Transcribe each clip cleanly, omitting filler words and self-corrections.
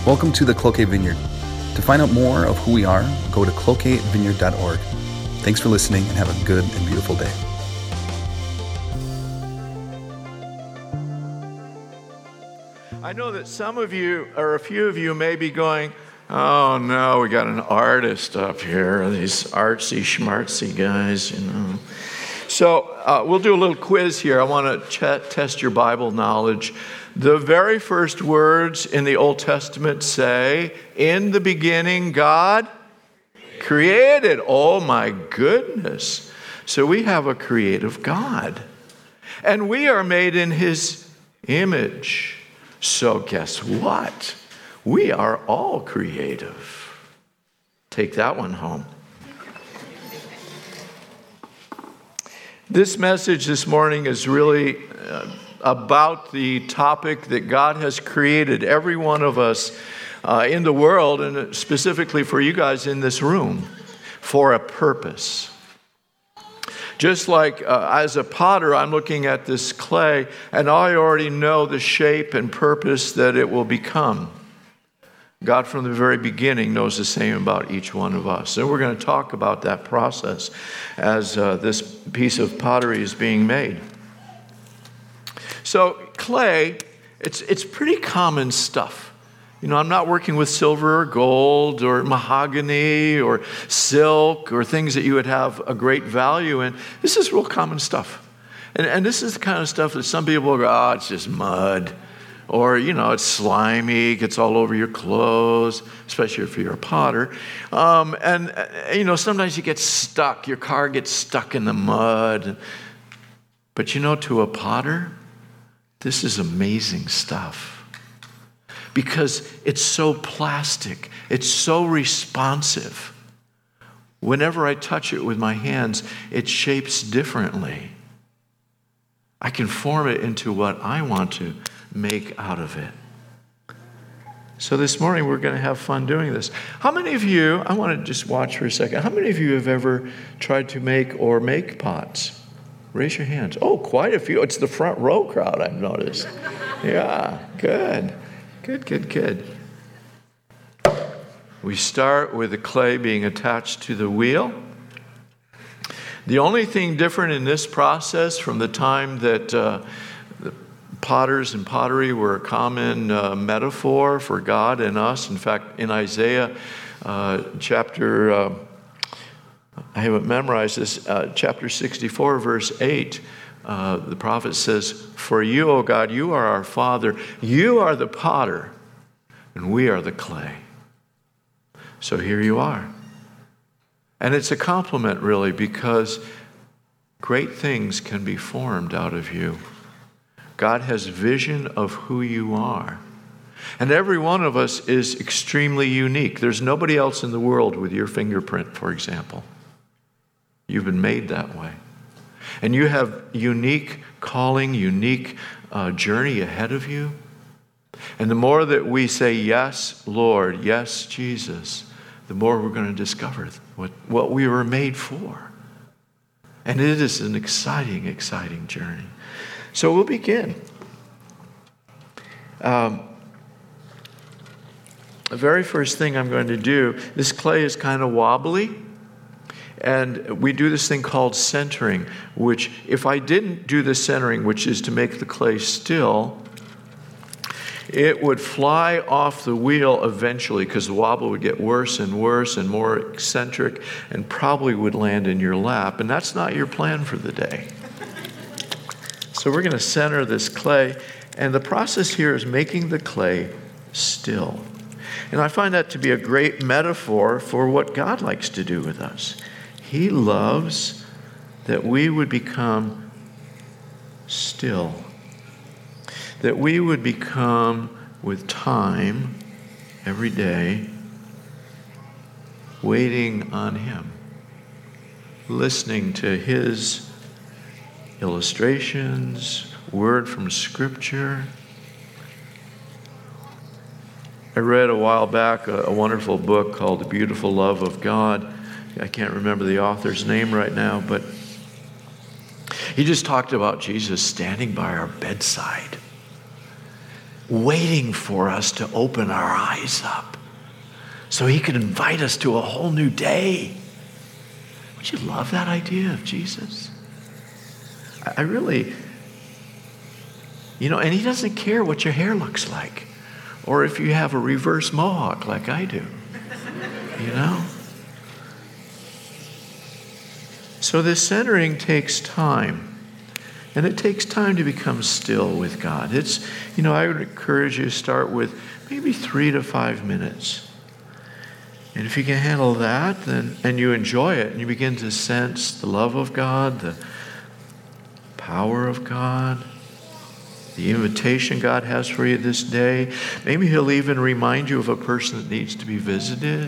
Welcome to the Cloquet Vineyard. To find out more of who we are, go to cloquetvineyard.org. Thanks for listening and have a good and beautiful day. I know that some of you, or a few of you, may be going, oh no, we got an artist up here, these artsy schmartsy guys, you know. So we'll do a little quiz here. I want to test your Bible knowledge. The very first words in the Old Testament say, in the beginning, God created. Oh my goodness. So we have a creative God. And we are made in His image. So guess what? We are all creative. Take that one home. This message this morning is really about the topic that God has created every one of us in the world, and specifically for you guys in this room, for a purpose. Just like as a potter, I'm looking at this clay, and I already know the shape and purpose that it will become. God from the very beginning knows the same about each one of us. And we're going to talk about that process as this piece of pottery is being made. So clay, it's pretty common stuff. You know, I'm not working with silver or gold or mahogany or silk or things that you would have a great value in. This is real common stuff. And this is the kind of stuff that some people go, oh, it's just mud. Or, you know, it's slimy, gets all over your clothes, especially if you're a potter. You know, sometimes you get stuck. Your car gets stuck in the mud. But, you know, to a potter, this is amazing stuff. Because it's so plastic. It's so responsive. Whenever I touch it with my hands, it shapes differently. I can form it into what I want to make out of it. So this morning we're going to have fun doing this. How many of you, I want to just watch for a second, how many of you have ever tried to make pots? Raise your hands. Oh, quite a few. It's the front row crowd, I've noticed. Yeah, good. Good. We start with the clay being attached to the wheel. The only thing different in this process from the time that the potters and pottery were a common metaphor for God and us. In fact, in Isaiah chapter, I haven't memorized this, chapter 64, verse 8, the prophet says, for you, O God, you are our Father. You are the potter, and we are the clay. So here you are. And it's a compliment, really, because great things can be formed out of you. God has vision of who you are. And every one of us is extremely unique. There's nobody else in the world with your fingerprint, for example. You've been made that way. And you have unique calling, unique journey ahead of you. And the more that we say, yes, Lord, yes, Jesus, the more we're going to discover what we were made for. And it is an exciting, exciting journey. So we'll begin. The very first thing I'm going to do, this clay is kind of wobbly. And we do this thing called centering, which if I didn't do the centering, which is to make the clay still, it would fly off the wheel eventually because the wobble would get worse and worse and more eccentric and probably would land in your lap. And that's not your plan for the day. So we're going to center this clay. And the process here is making the clay still. And I find that to be a great metaphor for what God likes to do with us. He loves that we would become still. That we would become, with time, every day, waiting on Him. Listening to His illustrations, word from Scripture. I read a while back a wonderful book called The Beautiful Love of God. I can't remember the author's name right now, but he just talked about Jesus standing by our bedside, waiting for us to open our eyes up so he could invite us to a whole new day. Would you love that idea of Jesus? I really, and he doesn't care what your hair looks like or if you have a reverse mohawk like I do, So this centering takes time. And it takes time to become still with God. I would encourage you to start with maybe 3 to 5 minutes. And if you can handle that, and you enjoy it, and you begin to sense the love of God, the power of God, the invitation God has for you this day, maybe he'll even remind you of a person that needs to be visited.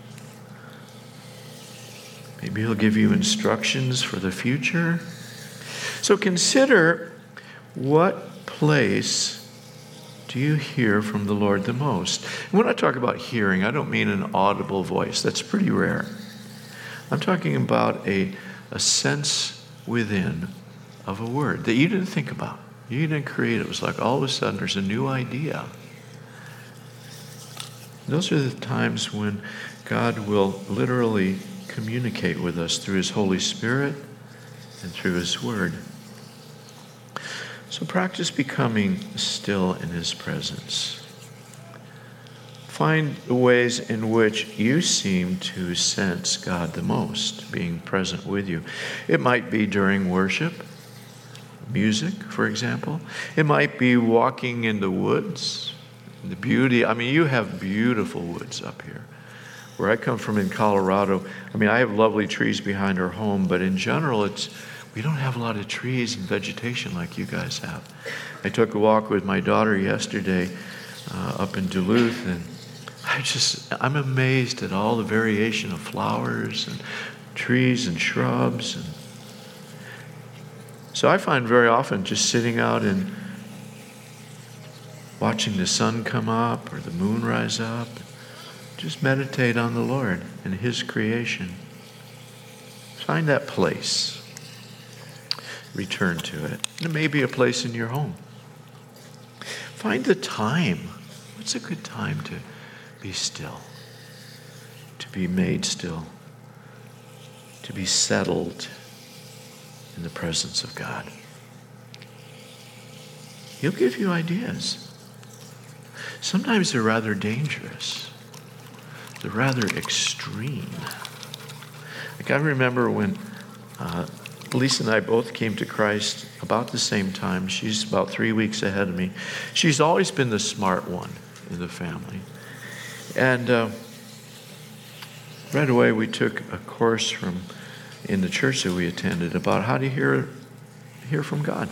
Maybe he'll give you instructions for the future. So consider, what place do you hear from the Lord the most? And when I talk about hearing, I don't mean an audible voice. That's pretty rare. I'm talking about a sense within of a word that you didn't think about. You didn't create it. It was like all of a sudden there's a new idea. Those are the times when God will literally communicate with us through his Holy Spirit and through his word. So practice becoming still in his presence. Find the ways in which you seem to sense God the most, being present with you. It might be during worship, music, for example. It might be walking in the woods, the beauty. You have beautiful woods up here. Where I come from in Colorado, I have lovely trees behind our home, but in general, we don't have a lot of trees and vegetation like you guys have. I took a walk with my daughter yesterday up in Duluth, and I'm amazed at all the variation of flowers and trees and shrubs. And so I find very often just sitting out and watching the sun come up or the moon rise up, just meditate on the Lord and his creation. Find that place. Return to it. It may be a place in your home. Find the time. What's a good time to be still? To be made still. To be settled in the presence of God. He'll give you ideas. Sometimes they're rather dangerous. They're rather extreme. I remember when Lisa and I both came to Christ about the same time. She's about 3 weeks ahead of me. She's always been the smart one in the family. And right away we took a course in the church that we attended about how to hear from God.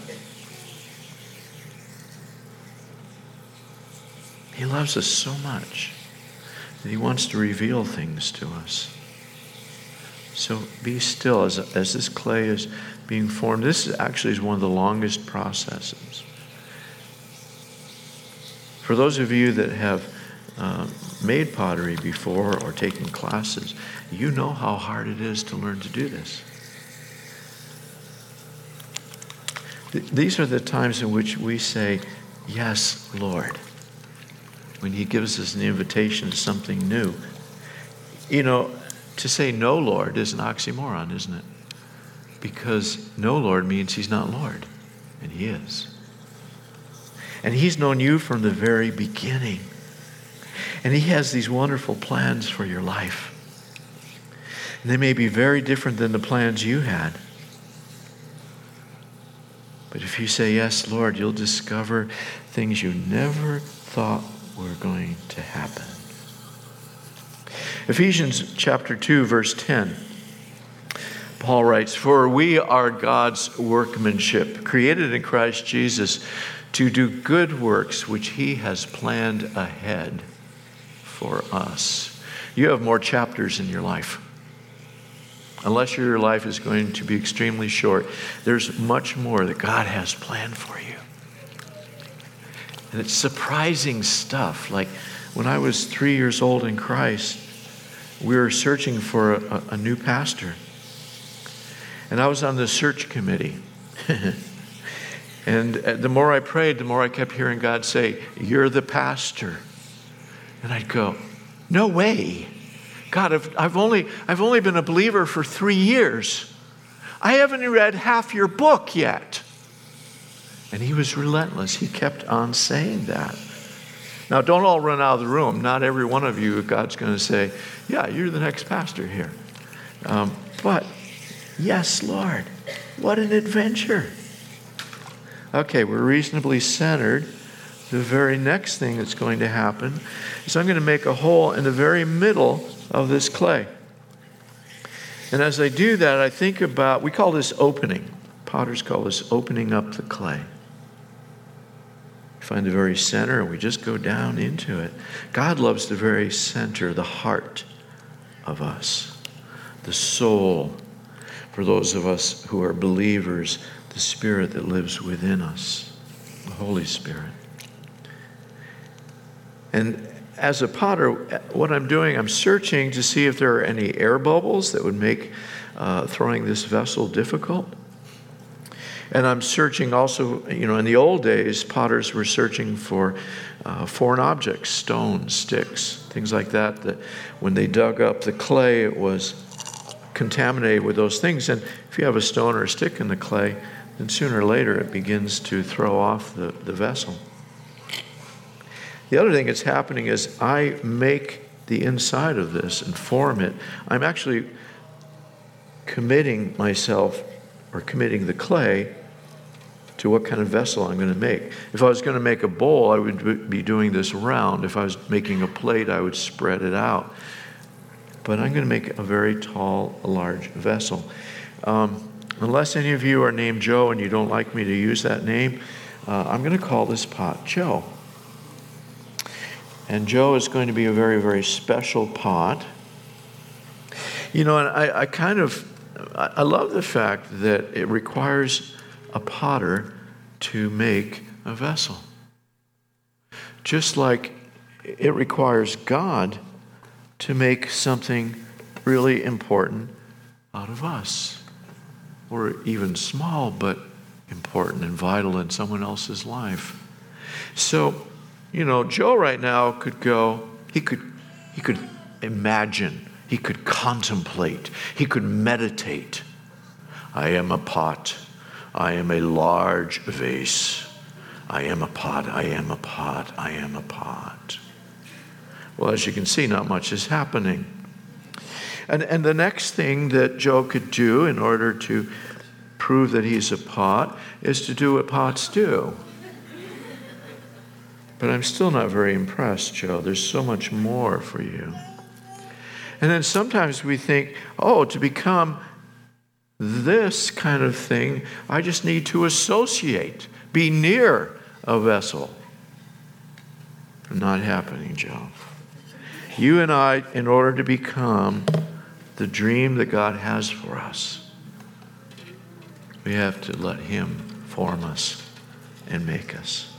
He loves us so much that he wants to reveal things to us. So be still as this clay is being formed. This actually is one of the longest processes. For those of you that have made pottery before or taken classes, you know how hard it is to learn to do this. These are the times in which we say, yes, Lord, when he gives us an invitation to something new. To say no, Lord, is an oxymoron, isn't it? Because no, Lord, means he's not Lord, and he is. And he's known you from the very beginning. And he has these wonderful plans for your life. And they may be very different than the plans you had. But if you say, yes, Lord, you'll discover things you never thought were going to happen. Ephesians chapter 2, verse 10. Paul writes, "For we are God's workmanship, created in Christ Jesus to do good works which he has planned ahead for us." You have more chapters in your life. Unless your life is going to be extremely short, there's much more that God has planned for you. And it's surprising stuff. Like when I was 3 years old in Christ, we were searching for a new pastor. And I was on the search committee. And the more I prayed, the more I kept hearing God say, "You're the pastor." And I'd go, "No way. God, I've only been a believer for 3 years. I haven't read half your book yet." And he was relentless. He kept on saying that. Now, don't all run out of the room. Not every one of you, God's going to say, "Yeah, you're the next pastor here." But, yes, Lord, what an adventure. Okay, we're reasonably centered. The very next thing that's going to happen is I'm going to make a hole in the very middle of this clay. And as I do that, I think about, we call this opening. Potters call this opening up the clay. Find the very center, and we just go down into it. God loves the very center, the heart of us, the soul. For those of us who are believers, the Spirit that lives within us, the Holy Spirit. And as a potter, what I'm doing, I'm searching to see if there are any air bubbles that would make throwing this vessel difficult. And I'm searching also, in the old days, potters were searching for foreign objects, stones, sticks, things like that, that when they dug up the clay, it was contaminated with those things. And if you have a stone or a stick in the clay, then sooner or later it begins to throw off the vessel. The other thing that's happening is I make the inside of this and form it. I'm actually committing myself, or committing the clay, to what kind of vessel I'm going to make. If I was going to make a bowl, I would be doing this round. If I was making a plate, I would spread it out. But I'm going to make a very tall, large vessel. Unless any of you are named Joe and you don't like me to use that name, I'm going to call this pot Joe. And Joe is going to be a very, very special pot. And I love the fact that it requires a potter to make a vessel. Just like it requires God to make something really important out of us. Or even small, but important and vital in someone else's life. So, Joe right now could go, he could imagine, he could contemplate, he could meditate. I am a pot. I am a large vase. I am a pot. I am a pot. I am a pot. Well, as you can see, not much is happening. And the next thing that Joe could do in order to prove that he's a pot is to do what pots do. But I'm still not very impressed, Joe. There's so much more for you. And then sometimes we think, to become this kind of thing, I just need to associate, be near a vessel. Not happening, Joe. You and I, in order to become the dream that God has for us, we have to let Him form us and make us.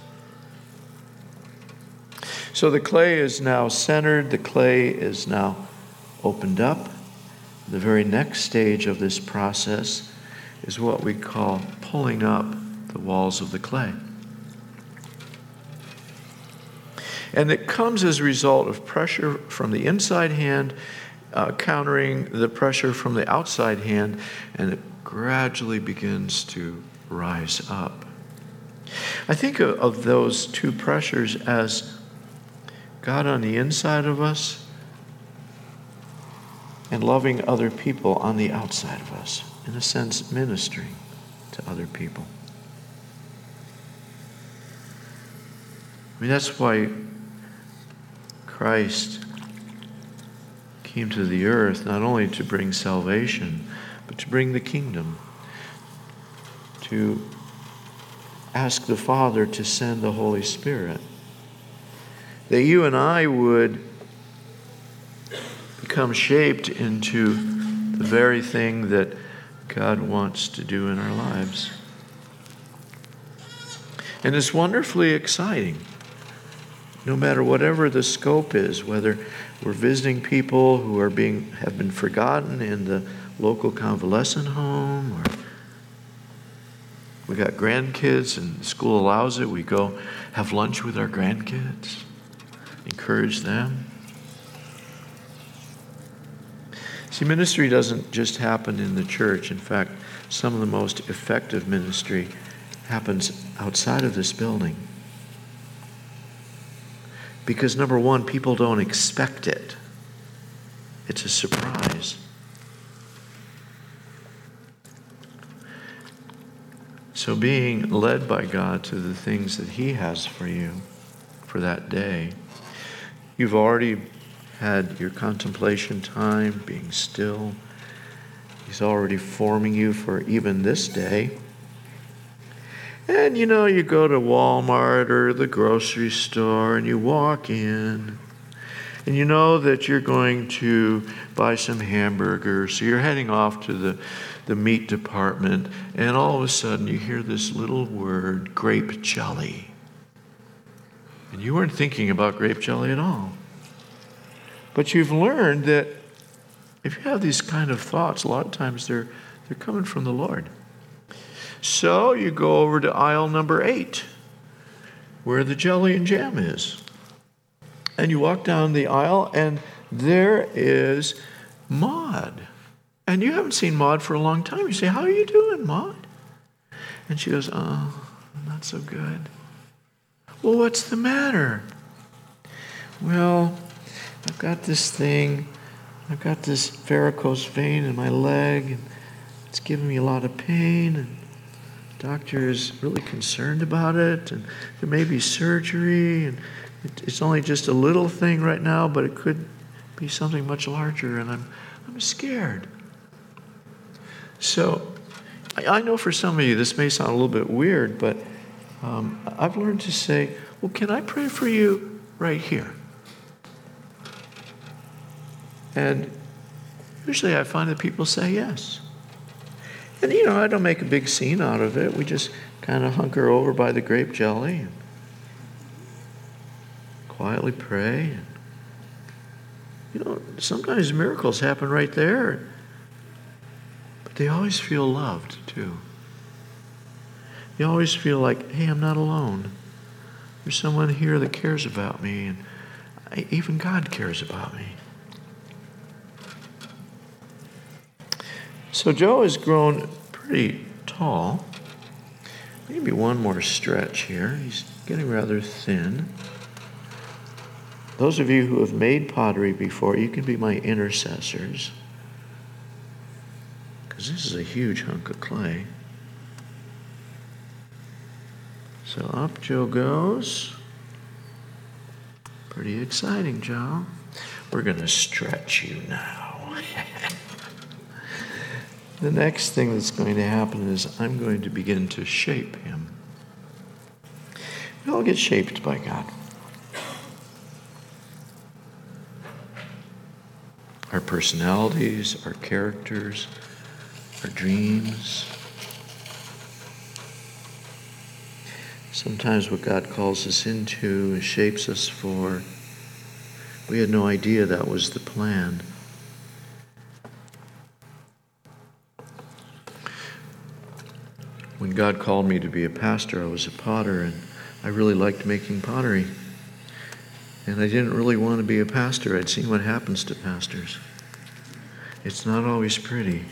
So the clay is now centered. The clay is now opened up. The very next stage of this process is what we call pulling up the walls of the clay. And it comes as a result of pressure from the inside hand countering the pressure from the outside hand, and it gradually begins to rise up. I think of those two pressures as God on the inside of us and loving other people on the outside of us. In a sense, ministering to other people. I mean, that's why Christ came to the earth, not only to bring salvation, but to bring the kingdom. To ask the Father to send the Holy Spirit. That you and I would become shaped into the very thing that God wants to do in our lives. And it's wonderfully exciting. No matter whatever the scope is, whether we're visiting people who have been forgotten in the local convalescent home, or We got grandkids and school allows it. We go have lunch with our grandkids, encourage them. See, ministry doesn't just happen in the church. In fact, some of the most effective ministry happens outside of this building. Because number one, people don't expect it. It's a surprise. So being led by God to the things that He has for you for that day, you've already had your contemplation time, being still. He's already forming you for even this day. And you go to Walmart or the grocery store and you walk in and you know that you're going to buy some hamburgers. So you're heading off to the meat department and all of a sudden you hear this little word, grape jelly. And you weren't thinking about grape jelly at all. But you've learned that if you have these kind of thoughts, a lot of times they're coming from the Lord. So you go over to aisle number 8, where the jelly and jam is. And you walk down the aisle, and there is Maud. And you haven't seen Maud for a long time. You say, "How are you doing, Maud?" And she goes, "Oh, not so good." "Well, what's the matter?" "Well, I've got this thing. I've got this varicose vein in my leg, and it's giving me a lot of pain, and the doctor is really concerned about it, and there may be surgery, and it's only just a little thing right now, but it could be something much larger, and I'm scared." So I know for some of you this may sound a little bit weird, but I've learned to say, "Well, can I pray for you right here?" And usually I find that people say yes. And I don't make a big scene out of it. We just kind of hunker over by the grape jelly and quietly pray. And, sometimes miracles happen right there. But they always feel loved too. You always feel like, hey, I'm not alone. There's someone here that cares about me. And even God cares about me. So Joe has grown pretty tall. Maybe one more stretch here. He's getting rather thin. Those of you who have made pottery before, you can be my intercessors. Because this is a huge hunk of clay. So up Joe goes. Pretty exciting, Joe. We're going to stretch you now. The next thing that's going to happen is I'm going to begin to shape him. We all get shaped by God. Our personalities, our characters, our dreams. Sometimes what God calls us into and shapes us for, we had no idea that was the plan. When God called me to be a pastor, I was a potter, and I really liked making pottery. And I didn't really want to be a pastor. I'd seen what happens to pastors. It's not always pretty.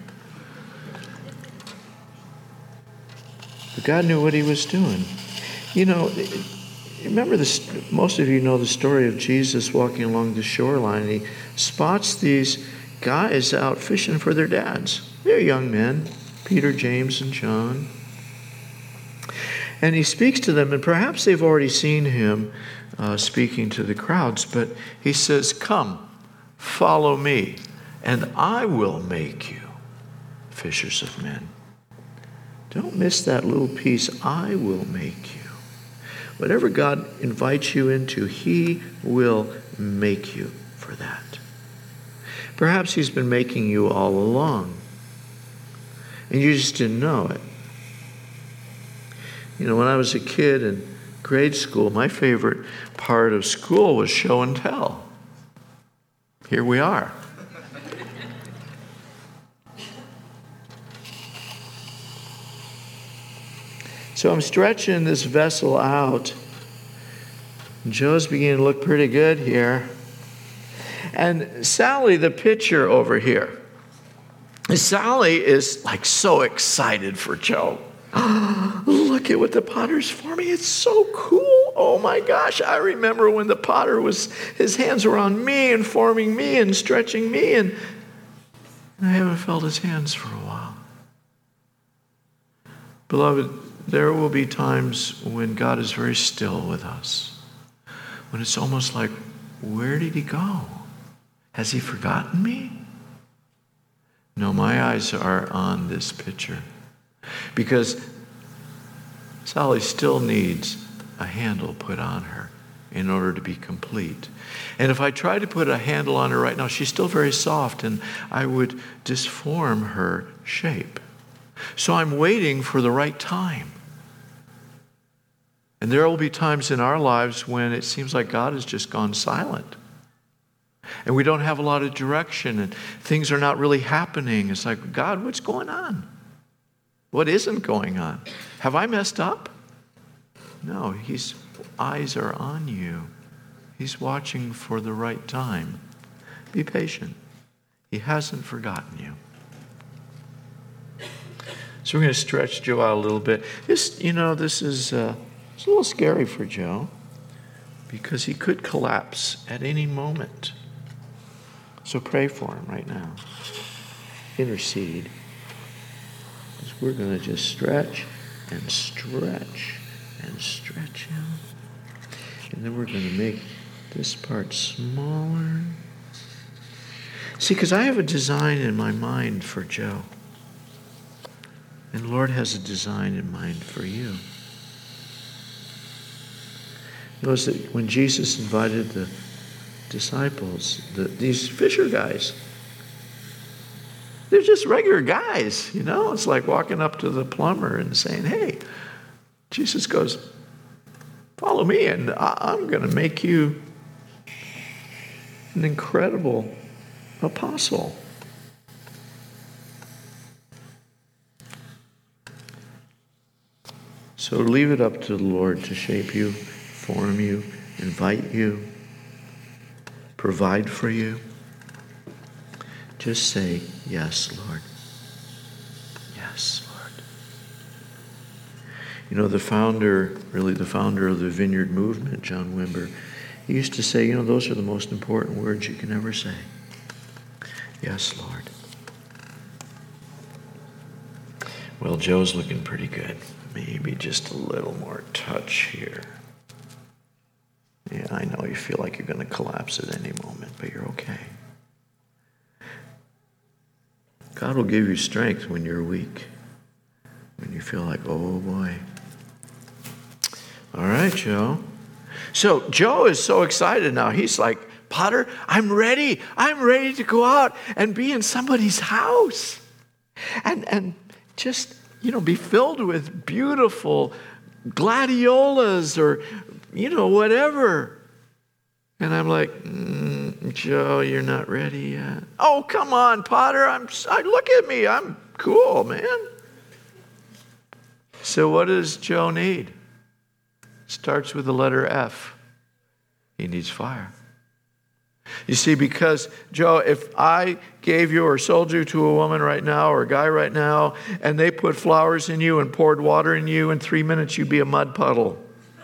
But God knew what He was doing. Remember this, most of you know the story of Jesus walking along the shoreline, and He spots these guys out fishing for their dads. They're young men, Peter, James, and John. And He speaks to them, and perhaps they've already seen Him speaking to the crowds, but He says, "Come, follow me, and I will make you fishers of men." Don't miss that little piece, "I will make you." Whatever God invites you into, He will make you for that. Perhaps He's been making you all along, and you just didn't know it. When I was a kid in grade school, my favorite part of school was show and tell. Here we are. So I'm stretching this vessel out. Joe's beginning to look pretty good here. And Sally, the pitcher over here, Sally is like so excited for Joe. Look at what the potter's forming. It's so cool. Oh my gosh. I remember when the potter his hands were on me and forming me and stretching me, and I haven't felt his hands for a while. Beloved, there will be times when God is very still with us, when it's almost like, where did he go? Has he forgotten me? No, my eyes are on this picture, because Sally still needs a handle put on her in order to be complete. And if I try to put a handle on her right now, she's still very soft, and I would disform her shape. So I'm waiting for the right time. And there will be times in our lives when it seems like God has just gone silent. And we don't have a lot of direction, and things are not really happening. It's like, God, what's going on? What isn't going on? Have I messed up? No, his eyes are on you. He's watching for the right time. Be patient. He hasn't forgotten you. So we're going to stretch Joe out a little bit. This is it's a little scary for Joe, because he could collapse at any moment. So pray for him right now. Intercede. Because we're going to just stretch and stretch and stretch him. And then we're going to make this part smaller. See, because I have a design in my mind for Joe. And the Lord has a design in mind for you. Notice that when Jesus invited the disciples, these fisher guys, they're just regular guys, It's like walking up to the plumber and saying, hey, Jesus goes, follow me, and I'm going to make you an incredible apostle. So leave it up to the Lord to shape you, form you, invite you, provide for you. Just say, yes, Lord. Yes, Lord. The founder of the Vineyard movement, John Wimber, he used to say, those are the most important words you can ever say. Yes, Lord. Well, Joe's looking pretty good. Maybe just a little more touch here. Yeah, I know you feel like you're going to collapse at any moment, but you're okay. God will give you strength when you're weak, when you feel like, oh boy. All right, Joe. So Joe is so excited now. He's like, Potter, I'm ready. I'm ready to go out and be in somebody's house. And just, be filled with beautiful gladiolas or, whatever. And I'm like, Joe, you're not ready yet. Oh, come on, Potter. Look at me. I'm cool, man. So what does Joe need? Starts with the letter F. He needs fire. You see, because, Joe, if I gave you or sold you to a woman right now or a guy right now, and they put flowers in you and poured water in you, in 3 minutes you'd be a mud puddle.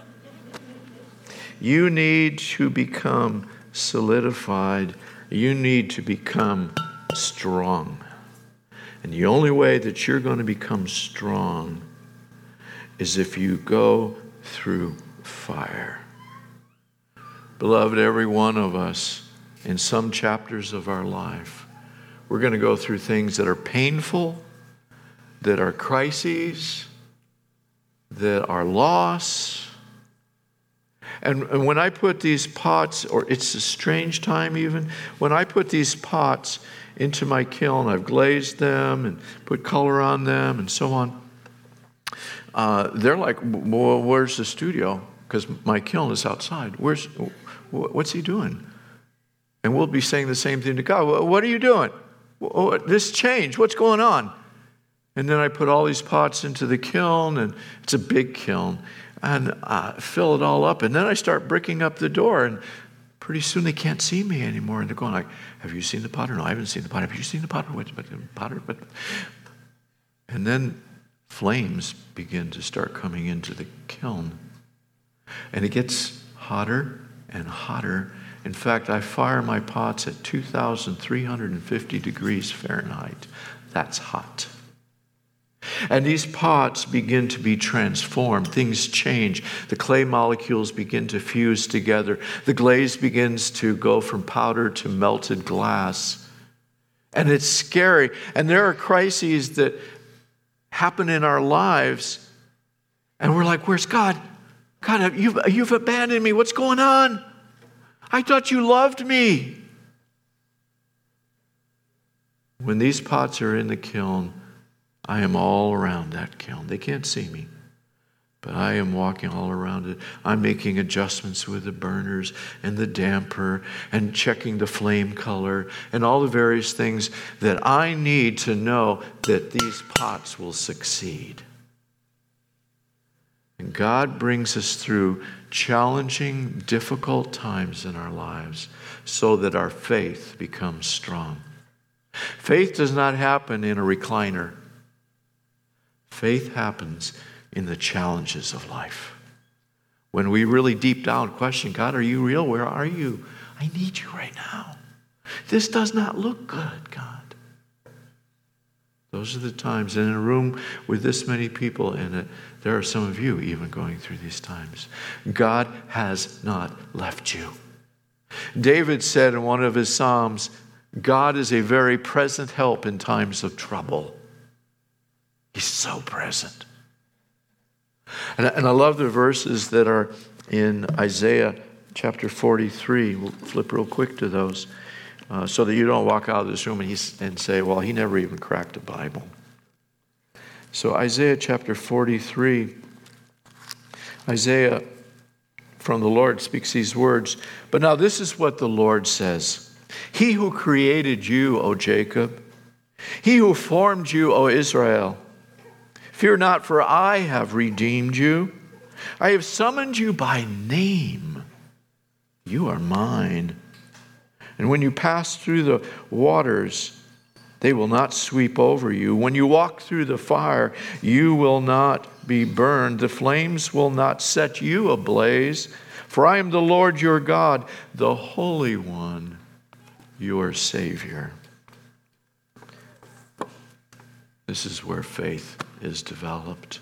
You need to become solidified. You need to become strong. And the only way that you're going to become strong is if you go through fire. Beloved, every one of us, in some chapters of our life, we're going to go through things that are painful, that are crises, that are loss. And when I put these pots, or it's a strange time even, when I put these pots into my kiln, I've glazed them and put color on them and so on. They're like, well, where's the studio? Because my kiln is outside. What's he doing? And we'll be saying the same thing to God. What are you doing? This change, what's going on? And then I put all these pots into the kiln, and it's a big kiln, and fill it all up. And then I start bricking up the door, and pretty soon they can't see me anymore. And they're going like, have you seen the potter? No, I haven't seen the potter. Have you seen the potter? What potter? And then flames begin to start coming into the kiln. And it gets hotter and hotter. In fact, I fire my pots at 2,350 degrees Fahrenheit. That's hot. And these pots begin to be transformed. Things change. The clay molecules begin to fuse together. The glaze begins to go from powder to melted glass. And it's scary. And there are crises that happen in our lives. And we're like, where's God? God, you've abandoned me. What's going on? I thought you loved me. When these pots are in the kiln, I am all around that kiln. They can't see me, but I am walking all around it. I'm making adjustments with the burners and the damper and checking the flame color and all the various things that I need to know that these pots will succeed. And God brings us through challenging, difficult times in our lives so that our faith becomes strong. Faith does not happen in a recliner. Faith happens in the challenges of life. When we really deep down question, God, are you real? Where are you? I need you right now. This does not look good, God. Those are the times. And in a room with this many people in it, there are some of you even going through these times. God has not left you. David said in one of his Psalms, God is a very present help in times of trouble. He's so present. And I love the verses that are in Isaiah chapter 43. We'll flip real quick to those so that you don't walk out of this room and say, well, he never even cracked a Bible. So Isaiah chapter 43, Isaiah from the Lord speaks these words. But now this is what the Lord says. He who created you, O Jacob, he who formed you, O Israel, fear not, for I have redeemed you. I have summoned you by name. You are mine. And when you pass through the waters, they will not sweep over you. When you walk through the fire, you will not be burned. The flames will not set you ablaze. For I am the Lord your God, the Holy One, your Savior. This is where faith is developed.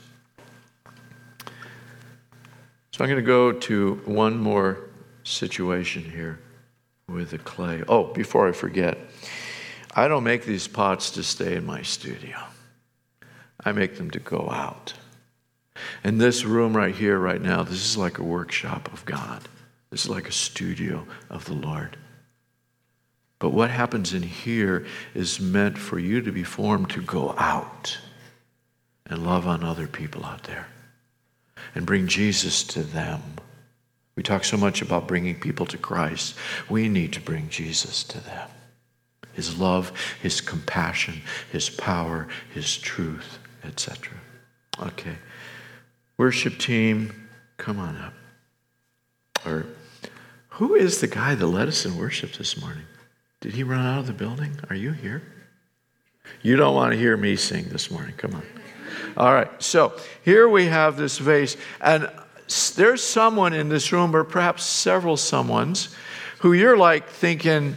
So I'm going to go to one more situation here with the clay. Oh, before I forget, I don't make these pots to stay in my studio. I make them to go out. And this room right here, right now, this is like a workshop of God. This is like a studio of the Lord. But what happens in here is meant for you to be formed to go out and love on other people out there and bring Jesus to them. We talk so much about bringing people to Christ. We need to bring Jesus to them. His love, his compassion, his power, his truth, etc. Okay. Worship team, come on up. Or who is the guy that led us in worship this morning? Did he run out of the building? Are you here? You don't want to hear me sing this morning. Come on. All right. So here we have this vase. And there's someone in this room, or perhaps several someones, who you're like thinking,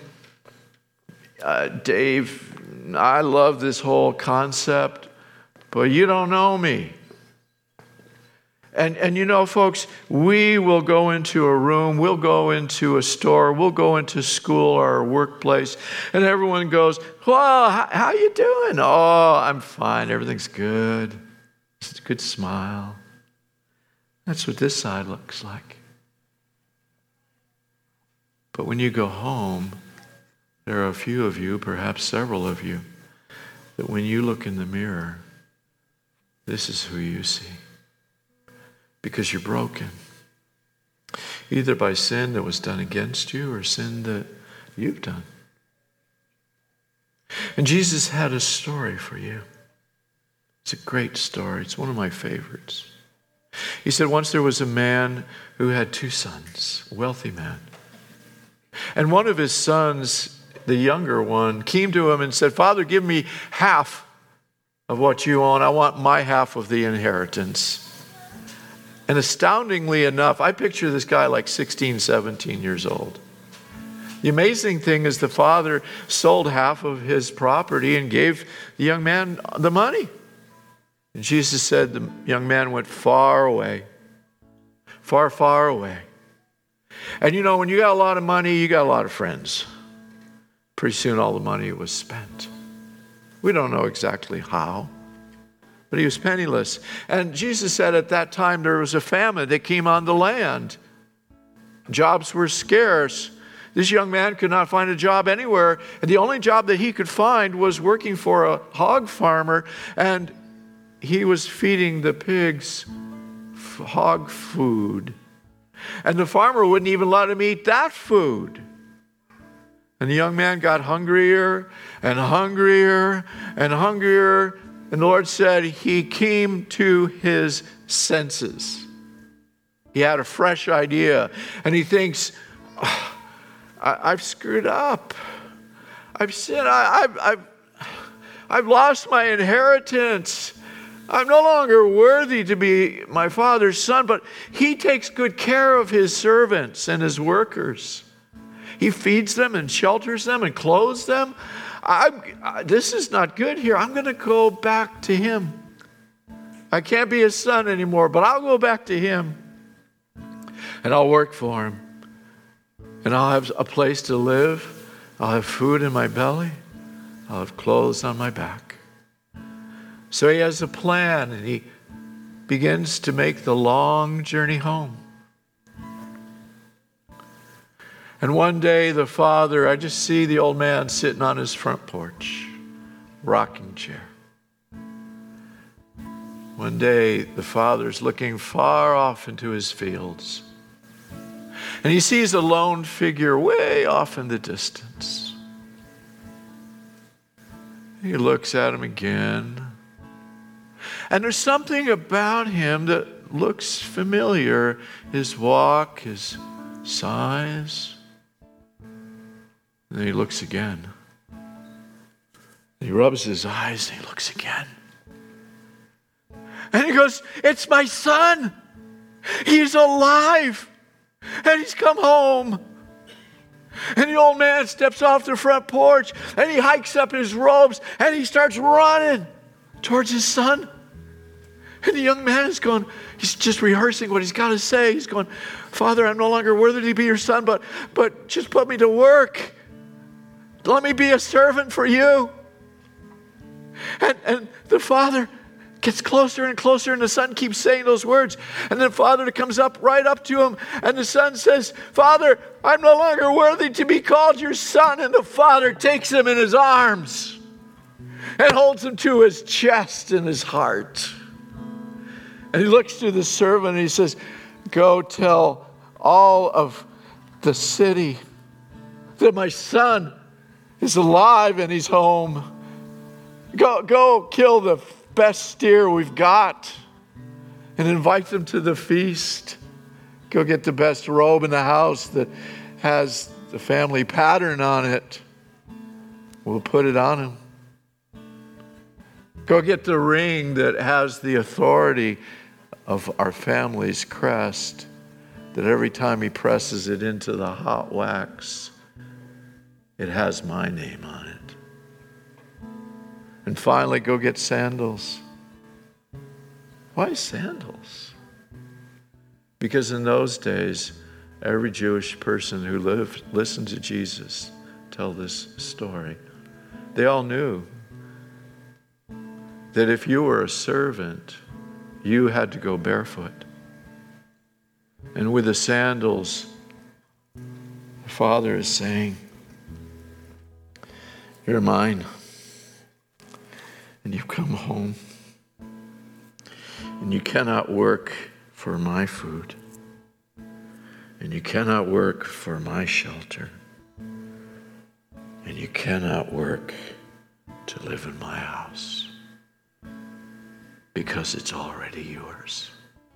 Dave, I love this whole concept, but you don't know me. And you know, folks, we will go into a room, we'll go into a store, we'll go into school or a workplace, and everyone goes, well, how you doing? Oh, I'm fine, everything's good. It's a good smile. That's what this side looks like. But when you go home, there are a few of you, perhaps several of you, that when you look in the mirror, this is who you see. Because you're broken. Either by sin that was done against you or sin that you've done. And Jesus had a story for you. It's a great story. It's one of my favorites. He said once there was a man who had 2 sons, a wealthy man. And one of his sons, the younger one, came to him and said, "Father, give me half of what you own. I want my half of the inheritance." And astoundingly enough, I picture this guy like 16, 17 years old. The amazing thing is the father sold half of his property and gave the young man the money. And Jesus said the young man went far away, far, far away. And you know, when you got a lot of money, you got a lot of friends. Pretty soon all the money was spent. We don't know exactly how, but he was penniless. And Jesus said at that time there was a famine that came on the land. Jobs were scarce. This young man could not find a job anywhere. And the only job that he could find was working for a hog farmer. And he was feeding the pigs hog food. And the farmer wouldn't even let him eat that food. And the young man got hungrier and hungrier and hungrier. And the Lord said he came to his senses. He had a fresh idea. And he thinks, I've screwed up. I've sinned. I've lost my inheritance. I'm no longer worthy to be my father's son, but he takes good care of his servants and his workers. He feeds them and shelters them and clothes them. This is not good here. I'm going to go back to him. I can't be his son anymore, but I'll go back to him. And I'll work for him. And I'll have a place to live. I'll have food in my belly. I'll have clothes on my back. So he has a plan, and he begins to make the long journey home. And one day the father, I just see the old man sitting on his front porch, rocking chair. One day the father's looking far off into his fields, and he sees a lone figure way off in the distance. He looks at him again. And there's something about him that looks familiar. His walk, his size. And then he looks again. And he rubs his eyes and he looks again. And he goes, "It's my son. He's alive. And he's come home." And the old man steps off the front porch and he hikes up his robes and he starts running towards his son. And the young man is going, he's just rehearsing what he's got to say. He's going, "Father, I'm no longer worthy to be your son, but just put me to work. Let me be a servant for you." And the father gets closer and closer, and the son keeps saying those words. And the father comes up right up to him, and the son says, "Father, I'm no longer worthy to be called your son." And the father takes him in his arms and holds him to his chest and his heart. And he looks to the servant and he says, "Go tell all of the city that my son is alive and he's home. Go kill the best steer we've got and invite them to the feast. Go get the best robe in the house that has the family pattern on it. We'll put it on him. Go get the ring that has the authority of our family's crest, that every time he presses it into the hot wax, it has my name on it. And finally, go get sandals." Why sandals? Because in those days, every Jewish person who listened to Jesus tell this story, they all knew that if you were a servant, you had to go barefoot. And with the sandals, the Father is saying, "You're mine. And you've come home. And you cannot work for my food. And you cannot work for my shelter. And you cannot work to live in my house. because it's already yours.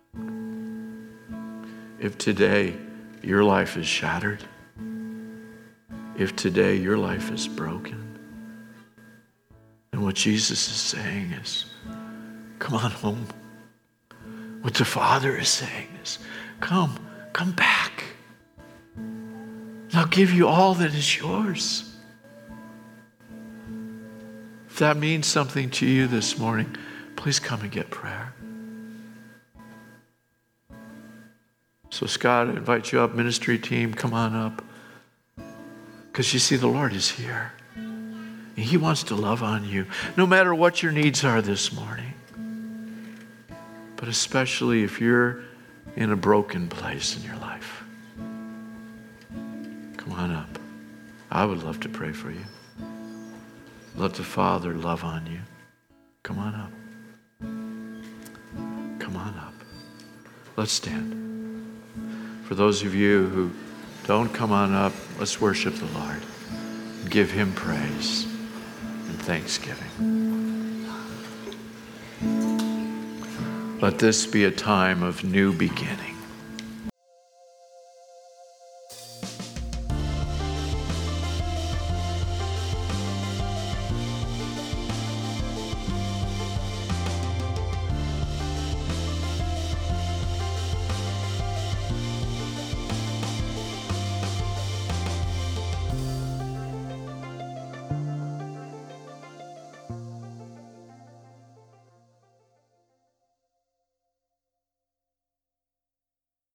If today your life is shattered, if today your life is broken, then what Jesus is saying is, come on home. What the Father is saying is, come back. And I'll give you all that is yours. If that means something to you this morning, please come and get prayer. So Scott, I invite you up, ministry team, come on up. Because you see, the Lord is here. And He wants to love on you, no matter what your needs are this morning. But especially if you're in a broken place in your life. Come on up. I would love to pray for you. Let the Father love on you. Come on up. Come on up. Let's stand. For those of you who don't come on up, let's worship the Lord. Give Him praise and thanksgiving. Let this be a time of new beginning.